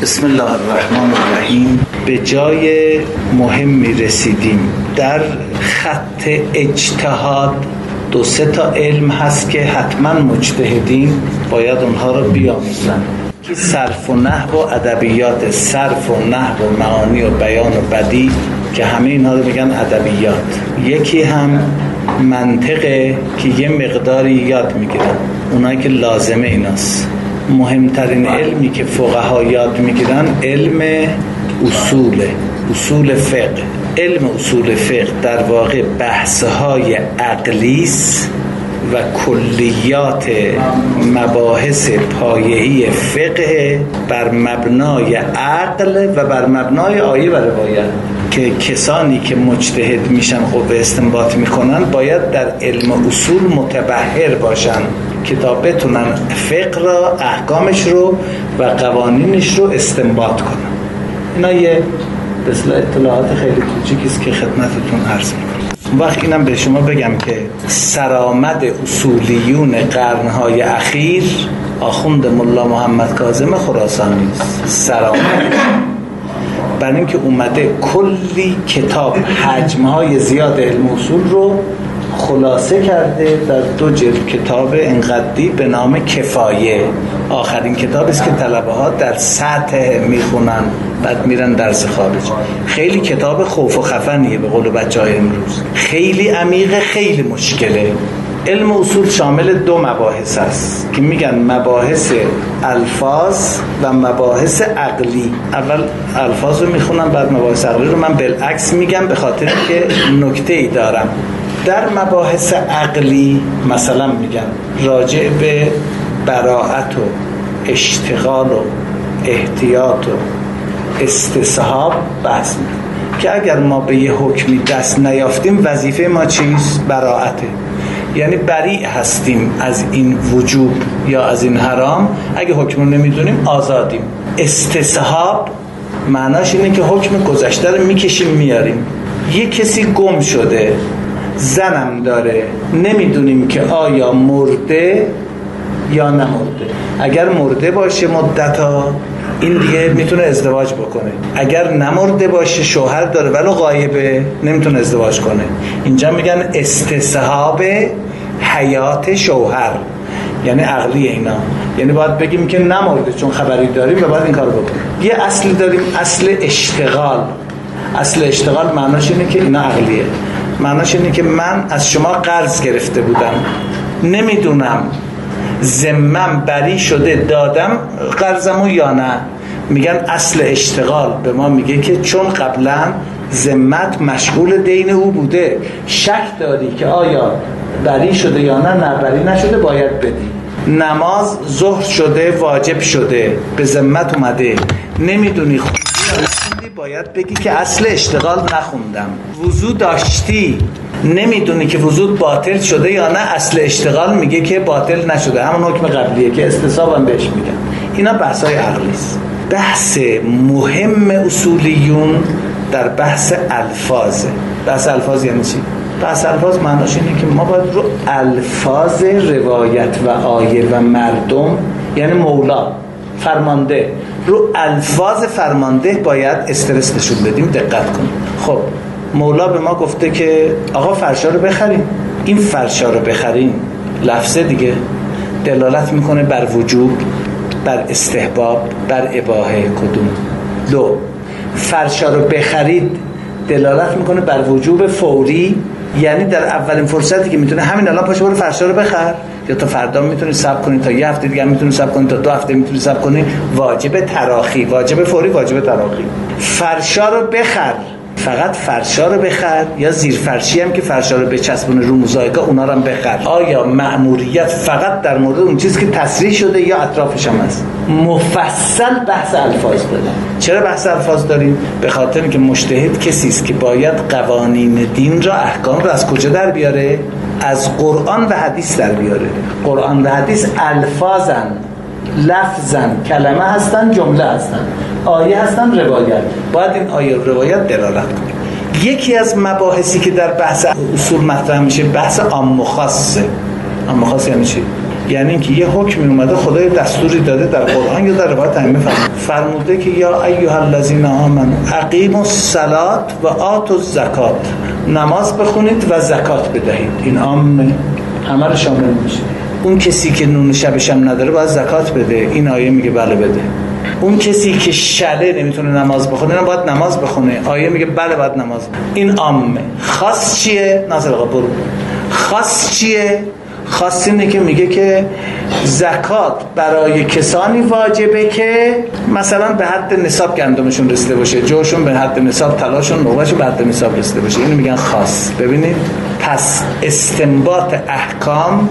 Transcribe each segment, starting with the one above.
بسم الله الرحمن الرحیم. به جای مهمی رسیدیم. در خط اجتهاد 2-3 علم هست که حتما مجتهدین باید اونها رو بیاموزن، که صرف و نحو و ادبیات، صرف و نحو و معانی و بیان و بدیع که همه اینها رو میگن ادبیات. یکی هم منطقه که یه مقداری یاد میگیرن، اونایی که لازمه ایناست. مهمترین علمی که فقها یاد میگیرن علم اصول فقه. علم اصول فقه در واقع بحث‌های عقلیست و کلیات مباحث پایه‌ای فقه بر مبنای عقل و بر مبنای آیه و روایت، که کسانی که مجتهد میشن و استنباط میکنن باید در علم اصول متبحر باشن که تا بتونن فقه را، احکامش رو و قوانینش رو استنباط کنن. اینا یه مثلا اطلاعات خیلی کوچیکی است که خدمتتون عرض میکنم. وقت اینم به شما بگم که سرآمد اصولیون قرنهای اخیر آخوند ملا محمد کاظم خراسانی است. سرآمد برای اینکه اومده کلی کتاب حجمهای زیاد علم اصول رو خلاصه کرده در 2 جلد کتاب انقدی به نام کفایه. آخرین کتاب است که طلبه ها در سطح میخونن بعد میرن درس خارج. خیلی کتاب خوف و خفنیه به قول بچهای امروز، خیلی عمیقه، خیلی مشکله. علم اصول شامل 2 مباحث است که میگن مباحث الفاظ و مباحث عقلی. اول الفاظ رو میخونم بعد مباحث عقلی رو من بالعکس میگم، به خاطر که نکته‌ای دارم. در مباحث عقلی مثلا میگن راجع به براءت و اشتغال و احتیاط و استصحاب بحث میکنن که اگر ما به یه حکمی دست نیافتیم وظیفه ما چیست؟ براءته، یعنی بریء هستیم از این وجوب یا از این حرام. اگه حکم رو نمیدونیم آزادیم. استصحاب معناش اینه که حکم گذشته رو میکشیم میاریم. یه کسی گم شده، زنم داره، نمیدونیم که آیا مرده یا نمرده. اگر مرده باشه مدتا این دیگه میتونه ازدواج بکنه، اگر نمرده باشه شوهر داره ولی غایبه نمیتونه ازدواج کنه. اینجا میگن استصحاب حیات شوهر، یعنی عقلی اینا، یعنی باید بگیم که نمرده چون خبری داریم و باید این کارو بکنیم. یه اصل داریم، اصل اشتغال. اصل اشتغال معناش اینه که اینا عقلیه. معناش اینه که من از شما قرض گرفته بودم، نمیدونم ذمم بری شده دادم قرضمو یا نه. میگن اصل اشتغال به ما میگه که چون قبلا ذمت مشغول دین او بوده، شک داری که آیا بری شده یا نه بری نشده باید بدی. نماز ظهر شده واجب شده به ذمت اومده، نمیدونی باید بگی که اصل اشتغال نخوندم. وضو داشتی، نمیدونی که وضو باطل شده یا نه، اصل اشتغال میگه که باطل نشده، همون حکم قبلیه که استصحاب هم بهش میگن. اینا بحثای عقلی است. بحث مهم اصولیون در بحث الفاظ. بحث الفاظ یعنی چی؟ بحث الفاظ معناش اینه که ما باید رو الفاظ روایت و آیه و مردم، یعنی مولا فرمانده، رو الفاظ فرمانده باید استرس نشون بدیم، دقت کنیم. خب مولا به ما گفته که آقا فرشا رو بخریم. این فرشا رو بخریم لفظه دیگه دلالت میکنه بر وجوب، بر استحباب، بر اباحه. کدوم؟ 2. فرشا رو بخرید دلالت میکنه بر وجوب فوری، یعنی در اولین فرصتی که میتونه همین الان پاشو برو فرشا رو بخر، یا تا فردا میتونی صبر کنی، تا یه هفته دیگه میتونی صبر کنی، تا 2 هفته میتونی صبر کنی. واجب تراخی، واجب فوری، واجب تراخی. فرشا رو بخر، فقط فرشا رو بخر، یا زیر فرشی هم که فرشا رو بچسبونه رو موزاییکا اونا رو هم بخر. آیا مأموریت فقط در مورد اون چیز که تصریح شده یا اطرافش هم هست؟ مفصل بحث الفاظ داریم. چرا بحث الفاظ داریم؟ به خاطر اینکه مجتهد کسی است که باید قوانین دین را، احکام را از کجا در بیاره؟ از قرآن و حدیث در بیاره. قرآن و حدیث الفاظن، لفظن، کلمه هستن، جمله هستن، آیه هستن، روایت. باید این آیه و روایت دلالت کنه. یکی از مباحثی که در بحث اصول مطرح میشه بحث عام و خاصه. عام و خاص یعنی چی؟ یعنی اینکه یه حکمی اومده، خدای دستوری داده در قرآن یا در روایت ائمه فرموده که یا ایها الذین آمنوا اقیموا الصلاة و آتوا الزکات، نماز بخونید و زکات بدهید. این عام همه رو شامل میشه. اون کسی که نون شبش هم نداره باید زکات بده. این آیه میگه بله بده. اون کسی که شله نمیتونه نماز بخونه باید نماز بخونه. آیه میگه بله باید نماز بخونه. این عامه. خاص چیه؟ ناصر آقا برو. خاص چیه؟ خاص اینه که میگه که زکات برای کسانی واجبه که مثلا به حد نصاب گندمشون رسیده باشه، جوشون به حد نصاب، طلاشون نوبهشون به حد نصاب رسیده باشه. اینو میگن خاص. ببینید پس استنباط احکام،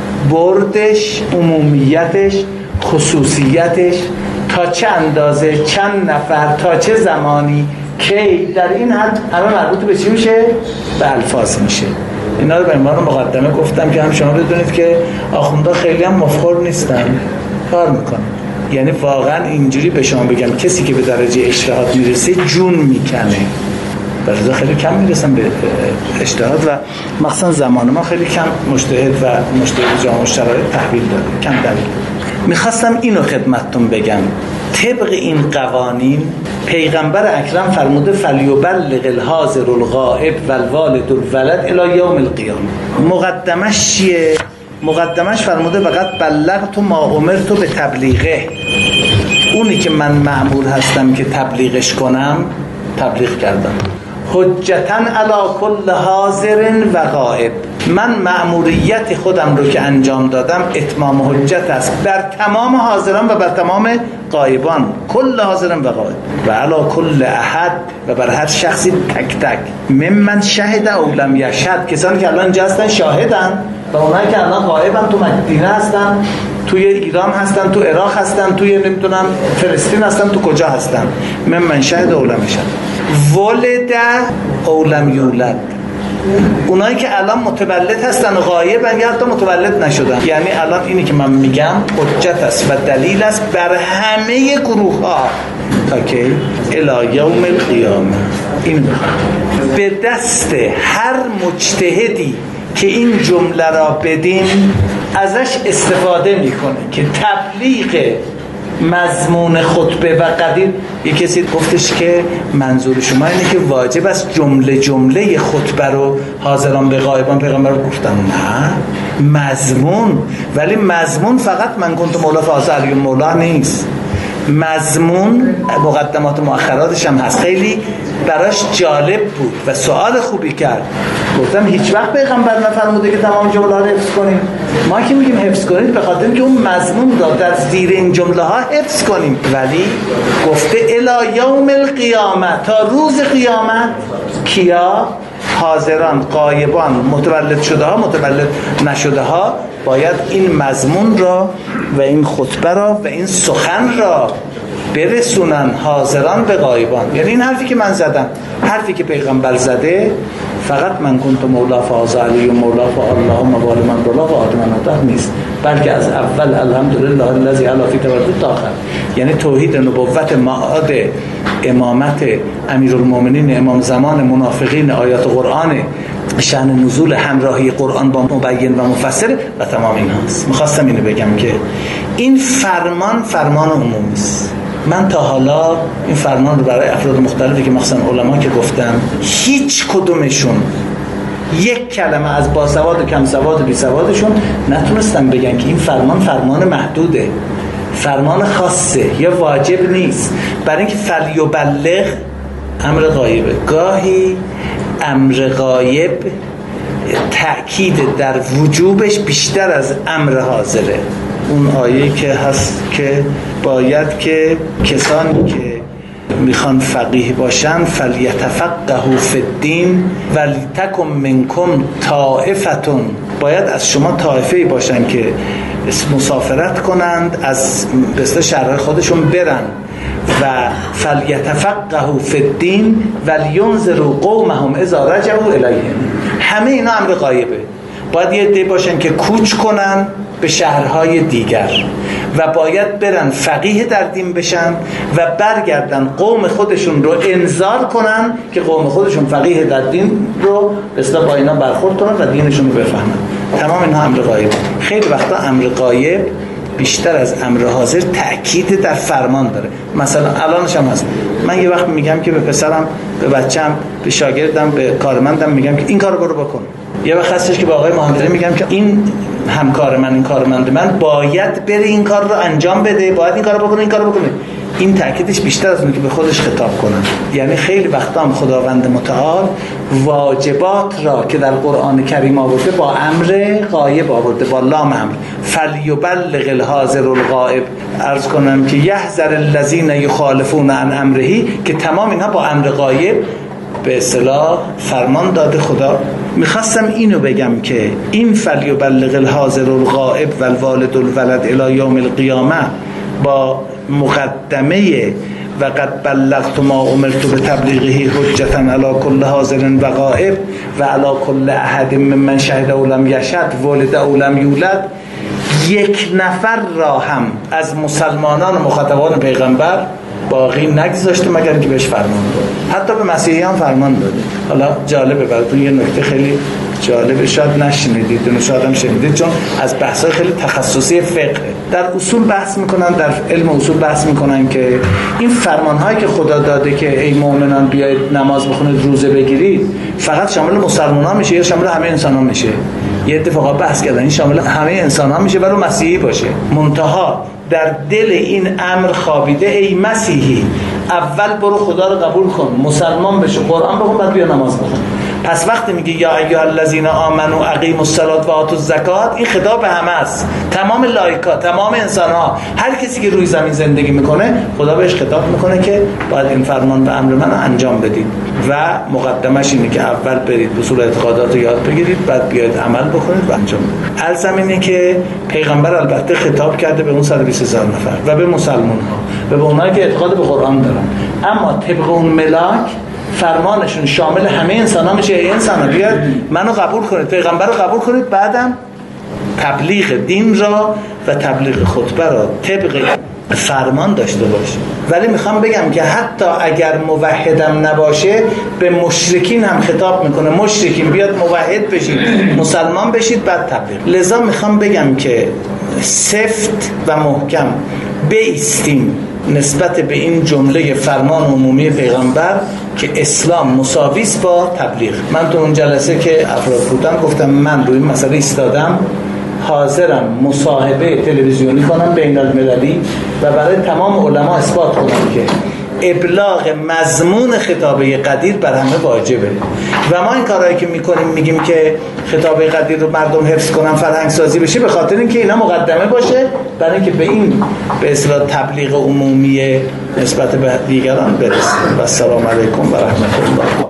بردش، عمومیتش، خصوصیتش، تا چه اندازه، چند نفر، تا چه زمانی، کی، در این حد همه مربوط به چی میشه؟ به الفاظ میشه. اینا رو به عنوان مقدمه گفتم که هم شما بدونید که آخوندا خیلی هم مفخور نیستن، کار میکنن. یعنی واقعا اینجوری به شما بگم کسی که به درجه اجتهاد میرسه جون میکنه. برای خیلی کم میرسن به اجتهاد و مخصوصا زمان ما خیلی کم مجتهد و مجتهد جامع شرایط تحویل داره، کم دلیل. میخواستم اینو خدمتتون بگم. طبق این قوانین پیغمبر اکرم فرموده فلیبلغ الحاضر الغائب والوالد الولد الی یوم القیامه. مقدمش چیه؟ مقدمش فرموده فقط بلغت ما امرت به تبلیغه. اونی که من مأمور هستم که تبلیغش کنم تبلیغ کردم. حجتاً علی کل حاضر و غائب. من مأموریت خودم رو که انجام دادم اتمام حجت است بر تمام حاضران و بر تمام غایبان، کل حاضران و غایب، و علی کل احد، و بر هر شخصی تک تک. ممن شهد او لم یشهد، کسانی که الان اینجا هستن شاهدن و اونایی که الان غایبن، تو مدینه هستن، توی ایران هستن، تو عراق هستن، توی نمیدونم فلسطین هستن، تو کجا هستن. ممن شهد او لم یشهد ولد او لم یولد. اونایی که الان متولد هستن و غایبن یا حتی متولد نشدن. یعنی الان اینی که من میگم حجت است و دلیل است بر همه گروه ها تا که الی یوم القیامه. این به دست هر مجتهدی که این جمله را بدین ازش استفاده میکنه که تبلیغ مضمون خطبه و قدیر. یک کسی گفتش که منظور شما اینه که واجب است جمله جمله خطبه رو حاضران به غایبان پیغمبر رو گفتن. نه، مضمون. ولی مضمون فقط من کنت مولا فاز علی مولا نیست. مضمون مقدمات مؤخراتش هم هست. خیلی براش جالب بود و سوال خوبی کرد. گفتم هیچ وقت پیغمبر نفرموده که تمام جمله ها رو حفظ کنیم. ما که میگیم حفظ کنید به خاطر اینکه اون مضمون را در زیر این جمله ها حفظ کنیم. ولی گفته الی یوم القیامه، تا روز قیامت. کیا؟ حاضران، غایبان، متولد شده ها، متولد نشده ها باید این مضمون را و این خطبه را و این سخن را برسونن حاضران به غایبان. یعنی این حرفی که من زدم، حرفی که پیغمبر زده، فقط من کنت مولا فاز علی و مولا فاللهم وال من رولا و آدم نیست، بلکه از اول الحمدلله الذی علی فی تولد تا آخر. یعنی توحید نبوت، معاد امامت امیرالمومنین، امام زمان، منافقین، آیات قرآن، شأن نزول، همراهی قرآن با مبین و مفسر و تمام این هاست. میخواستم اینو بگم که این فرمان عمومی است. من تا حالا این فرمان رو برای افراد مختلفی که مخصوصا علما که گفتم، هیچ کدومشون یک کلمه از باسواد و کم سواد و بی سوادشون نتونستن بگن که این فرمان محدوده، فرمان خاصه یا واجب نیست. برای اینکه فلیبلغ امر غایبه. گاهی امر غایب تأکید در وجوبش بیشتر از امر حاضره. اون آیه که هست که باید که کسانی که میخوان فقیه باشن فلیتفقهوا فی الدین ولتکن منکم طائفتون، باید از شما طائفه‌ای باشن که مسافرت کنند، از بسته شهر خودشون برن و فلیتفقهوا فی الدین ولینذروا قومهم اذا رجعوا الیهم. همه اینا امر غایبه. باید یه عده باشن که کوچ کنن به شهرهای دیگر و باید برن فقیه در دین بشن و برگردن قوم خودشون رو انذار کنن که قوم خودشون فقیه در دین رو به اصطلاح با اینا برخورد کنن و دینشون رو بفهمن. تمام اینها امر غایب. خیلی وقتا امر غایب بیشتر از امر حاضر تأکید در فرمان داره. مثلا الانش هم هست، من یه وقت میگم که به پسرم، به بچم، به شاگردم، به کارمندم میگم که این کارو برو بکن. یه وقت هستش که با آقای مهندسی میگم که این همکار من، این کارمند من باید بره این کار رو انجام بده، باید این کارو بکنه، این کارو بکنه. این تأکیدش بیشتر از اون که به خودش خطاب کنن. یعنی خیلی وقتا هم خداوند متعال واجبات را که در قرآن کریم آورده با امر غایب آورده، با لام امر، فلیبلغ الحاضر الغائب. عرض کنم که یحذر الذین یخالفون عن امره، که تمام اینها با امر غایب به اصطلاح فرمان داده خدا. میخواستم اینو بگم که این فلیبلغ الحاضر الغائب و الوالد الولد الی یوم القیامه با مقدمه و قد بلغت ما امرت به تبلیغه حجتا علی کل حاضر و غائب و علی کل احد ممن شهد او لم یشهد ولد او لم یولد، یک نفر را هم از مسلمانان و مخاطبان پیغمبر باقی نگذاشته مگر که بهش فرمان داده. حتی به مسیحیان فرمان داده. حالا جالبه براتون یه نکته خیلی جالبه، شاید نشنیدید و شاید هم شنیدید، چون از بحث‌های خیلی تخصصی فقه در اصول بحث میکنن، در علم اصول بحث میکنن که این فرمان‌هایی که خدا داده که ای مؤمنان بیاید نماز بخونید، روزه بگیرید، فقط شامل مسلمان‌ها میشه یا شامل همه انسان‌ها میشه؟ یه اتفاقا بحث کردن این شامل همه انسان‌ها میشه ولی مسیحی باشه. منتها در دل این امر خوابیده ای مسیحی اول برو خدا رو قبول کن، مسلمان بشو، قرآن بخون، بعد بیا نماز بخون. پس وقتی میگه یا ایها الذین آمنوا اقیموا الصلاة و آتوا الزکات، این خطاب به همه است، تمام لایکا، تمام انسان‌ها، هر کسی که روی زمین زندگی میکنه خدا بهش خطاب میکنه که باید این فرمان و امر من رو انجام بدید و مقدمش اینه که اول برید اصول اعتقادات رو یاد بگیرید، بعد بیاید عمل بکنید و انجام بدید. الزم اینه که پیغمبر البته خطاب کرده به اون 120,000 نفر و به مسلمان‌ها و به اونایی که اعتقاد به قرآن دارن، اما طبق اون ملاک فرمانشون شامل همه انسان ها میشه. ای انسان ها بیاد منو قبول کنید، پیغمبر رو قبول کنید، بعدم تبلیغ دین را و تبلیغ خطبه را طبق فرمان داشته باشید. ولی میخوام بگم که حتی اگر موحدم نباشه به مشرکین هم خطاب میکنه، مشرکین بیاد موحد بشید، مسلمان بشید، بعد تبلیغ. لذا میخوام بگم که سفت و محکم بایستیم نسبت به این جمله فرمان عمومی پیغمبر که اسلام مساوی است با تبلیغ. من تو اون جلسه که افراد بودم گفتم من روی این مسئله ایستادم، حاضرم مصاحبه تلویزیونی کنم بین المللی و برای تمام علما اثبات کنم که ابلاغ مضمون خطابه قدیر بر همه واجبه و ما این کارهایی که میکنیم میگیم که خطابه قدیر رو مردم حفظ کنن، فرهنگ سازی بشه، به خاطر اینکه اینا مقدمه باشه برای اینکه به این به اصطلاح تبلیغ عمومی نسبت به دیگران برسیم. و السلام علیکم و رحمت الله.